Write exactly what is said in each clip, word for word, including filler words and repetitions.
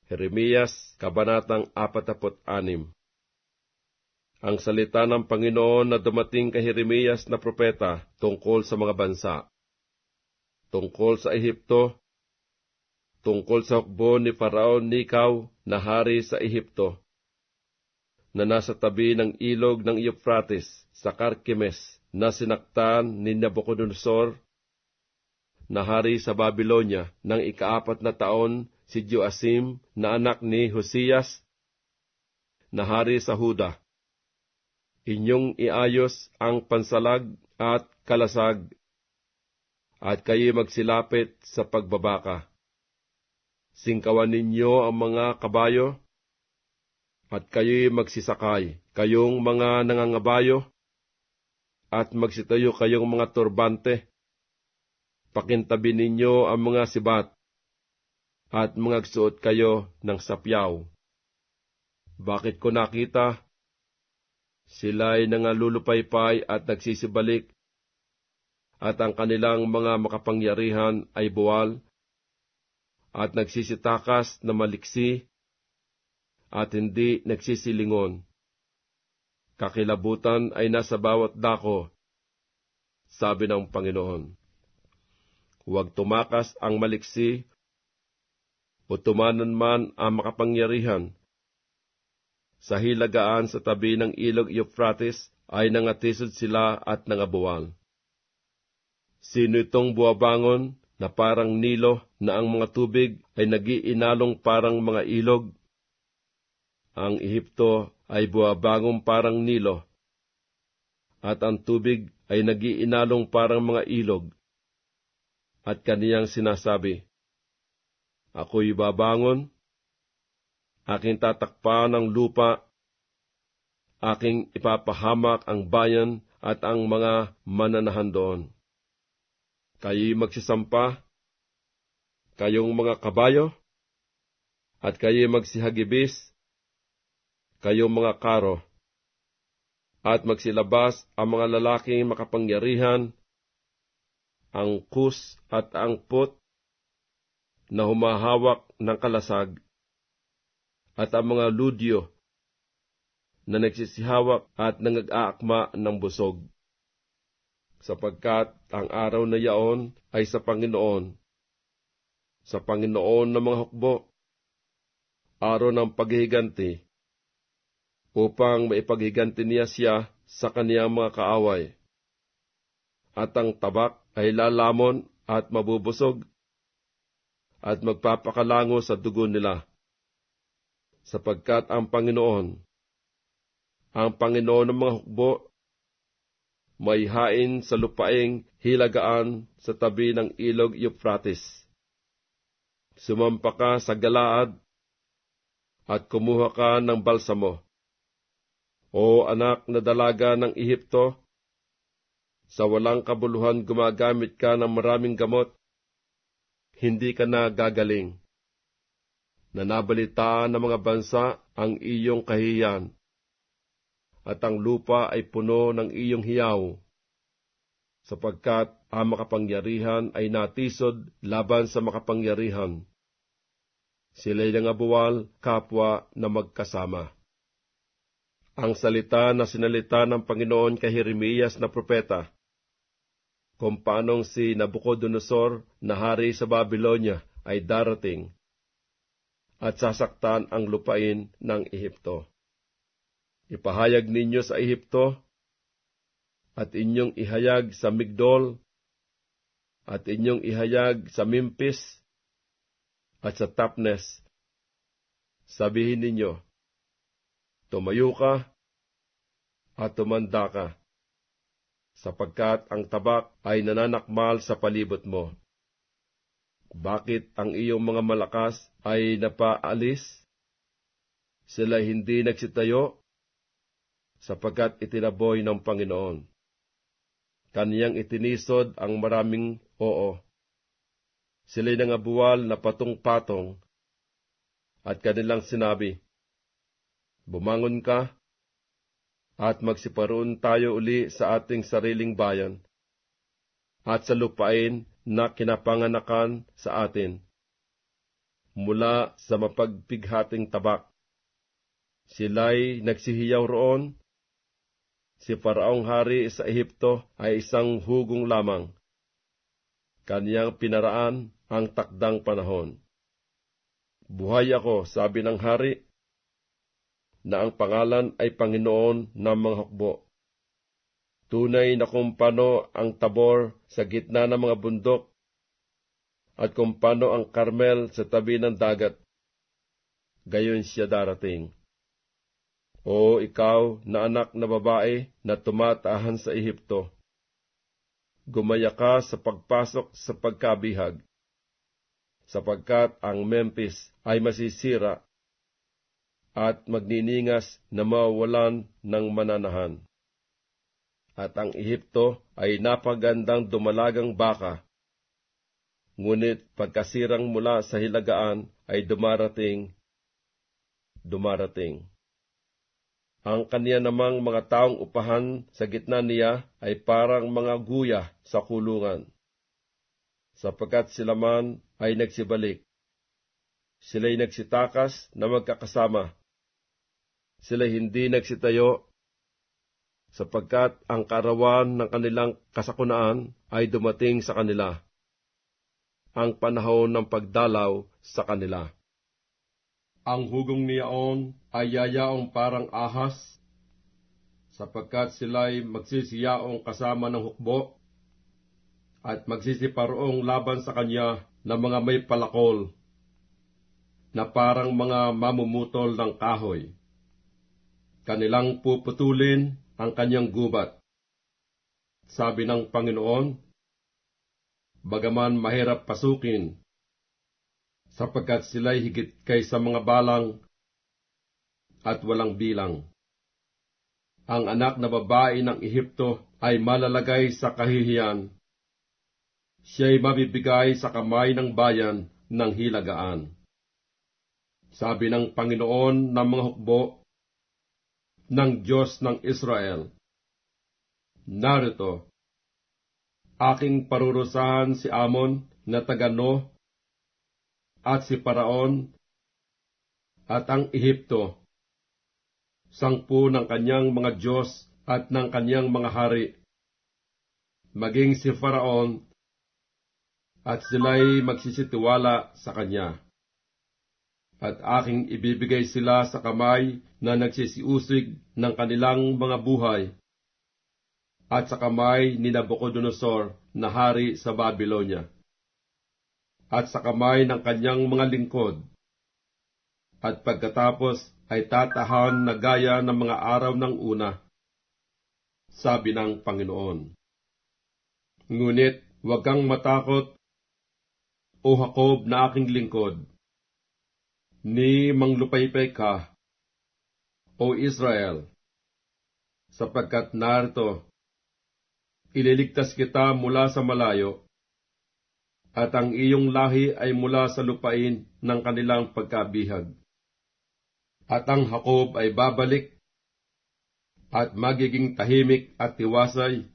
Jeremias, Kabanatang apat anim. Ang salita ng Panginoon na dumating kay Jeremias na propeta tungkol sa mga bansa. Tungkol sa Ehipto, tungkol sa hukbo ni Faraon Nikaw na hari sa Ehipto, na nasa tabi ng ilog ng Euphrates sa Carchemish, na sinaktan ni Nabucodonosor na hari sa Babylonia ng ikaapat na taon si Joasim na anak ni Hosías na hari sa Huda. Inyong iayos ang pansalag at kalasag, at kayo magsilapit sa pagbabaka. Singkawan ninyo ang mga kabayo, at kayo'y magsisakay, kayong mga nangangabayo, at magsitayo kayong mga turbante. Pakintabi ninyo ang mga sibat, at magsuot kayo ng sapyaw. Bakit ko nakita? Sila'y nangalulupaypay at nagsisibalik, at ang kanilang mga makapangyarihan ay buwal, at nagsisitakas na maliksi, at hindi nagsisilingon. Kakilabutan ay nasa bawat dako, sabi ng Panginoon. Huwag tumakas ang maliksi, o tumanan man ang makapangyarihan. Sa hilagaan sa tabi ng ilog Euphrates ay nangatisod sila at nangabuwal. Sino itong buwabangon na parang Nilo, na ang mga tubig ay nagiinalong parang mga ilog? Ang Ehipto ay buwabangong parang Nilo, at ang tubig ay nagiinalong parang mga ilog. At kaniyang sinasabi, ako'y babangon, aking tatakpan ang lupa, aking ipapahamak ang bayan at ang mga mananahan doon. Kayo'y magsisampa, kayong mga kabayo, at kayo'y magsihagibis, kayong mga karo, at magsilabas ang mga lalaking makapangyarihan, ang Kus at ang Put, na humahawak ng kalasag, at ang mga Ludyo, na nagsisihawak at nangag-aakma ng busog. Sapagkat ang araw na yaon ay sa Panginoon, sa Panginoon ng mga hukbo, araw ng paghihiganti, upang maipaghiganti niya siya sa kaniyang mga kaaway. At ang tabak ay lalamon at mabubusog, at magpapakalango sa dugo nila. Sapagkat ang Panginoon, ang Panginoon ng mga hukbo, may hain sa lupaing hilagaan sa tabi ng ilog Euphrates. Sumampa ka sa Galaad, at kumuha ka ng balsamo. O anak na dalaga ng Ehipto, sa walang kabuluhan gumagamit ka ng maraming gamot, hindi ka na gagaling. Nanabalitaan ng mga bansa ang iyong kahihiyan, at ang lupa ay puno ng iyong hiyaw, sapagkat ang makapangyarihan ay natisod laban sa makapangyarihan. Sila'y nangabuwal kapwa na magkasama. Ang salita na sinalita ng Panginoon kay Jeremias na propeta, kung paanong si Nabucodonosor na hari sa Babylonia ay darating, at sasaktan ang lupain ng Ehipto. Ipahayag ninyo sa Ehipto, at inyong ihayag sa Migdol, at inyong ihayag sa Memphis, at sa Tapnes. Sabihin ninyo, tumayo ka, at tumanda ka, sapagkat ang tabak ay nananakmal sa palibot mo. Bakit ang iyong mga malakas ay napaalis? Sila hindi nagsitayo, sapagkat itinaboy ng Panginoon. Kaniyang itinisod ang maraming oo. Sila'y nangabuwal na patong-patong, at kanilang sinabi, bumangon ka, at magsiparoon tayo uli sa ating sariling bayan, at sa lupain na kinapanganakan sa atin. mula sa mapagpighating tabak. Sila'y nagsihiyaw roon. Si Faraong hari sa Ehipto ay isang hugong lamang. Kaniyang pinaraan ang takdang panahon. Buhay ako, sabi ng hari, na ang pangalan ay Panginoon ng mga hukbo. Tunay na kung paano ang Tabor sa gitna ng mga bundok, at kung paano ang Carmel sa tabi ng dagat, gayon siya darating. O ikaw na anak na babae na tumatahan sa Ehipto, gumaya ka sa pagpasok sa pagkabihag, sapagkat ang Memphis ay masisira at magniningas na mawawalan ng mananahan. At ang Ehipto ay napagandang dumalagang baka, ngunit pagkasirang mula sa hilagaan ay dumarating, dumarating. Ang kaniya namang mga taong upahan sa gitna niya ay parang mga guya sa kulungan, sapagkat sila man ay nagsibalik. Sila'y nagsitakas na magkakasama. Sila'y hindi nagsitayo, sapagkat ang karawan ng kanilang kasakunaan ay dumating sa kanila, ang panahon ng pagdalaw sa kanila. Ang hugong niyaon ay yayaong parang ahas, sapagkat sila'y magsisiyaong kasama ng hukbo, at magsisiparoong laban sa kanya ng mga may palakol, na parang mga mamumutol ng kahoy. Kanilang puputulin ang kanyang gubat. Sabi ng Panginoon, bagaman mahirap pasukin, sapagkat sila'y higit kaysa mga balang at walang bilang. Ang anak na babae ng Ehipto ay malalagay sa kahihiyan. Siya'y mabibigay sa kamay ng bayan ng hilagaan. Sabi ng Panginoon ng mga hukbo, ng Diyos ng Israel, narito, aking parurusahan si Amon na taga-No at si Paraon at ang Ehipto, sangpu ng kanyang mga Diyos at ng kanyang mga hari, maging si Faraon, at sila'y magsisitiwala sa kanya. At aking ibibigay sila sa kamay na nagsisiusig ng kanilang mga buhay, at sa kamay ni Nabucodonosor na hari sa Babylonia, at sa kamay ng kanyang mga lingkod, at pagkatapos ay tatahan na gaya ng mga araw ng una, sabi ng Panginoon. Ngunit huwag kang matakot, O Jacob na aking lingkod, ni manglupaypay ka, O Israel, sapagkat narito, ililigtas kita mula sa malayo, at ang iyong lahi ay mula sa lupain ng kanilang pagkabihag. At ang Jacob ay babalik, at magiging tahimik at tiwasay,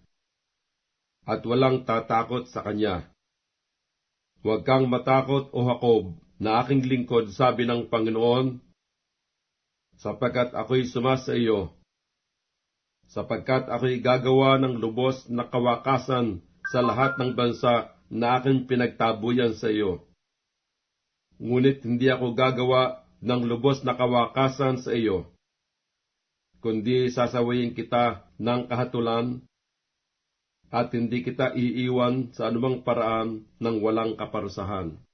at walang tatakot sa kanya. Huwag kang matakot, O Jacob, na aking lingkod, sabi ng Panginoon, sapagkat ako'y sumasa iyo, sapagkat ako'y gagawa ng lubos na kawakasan sa lahat ng bansa na aking pinagtabuyan sa iyo. Ngunit hindi ako gagawa ng lubos na kawakasan sa iyo, kundi sasawayin kita ng kahatulan, at hindi kita iiwan sa anumang paraan ng walang kaparusahan.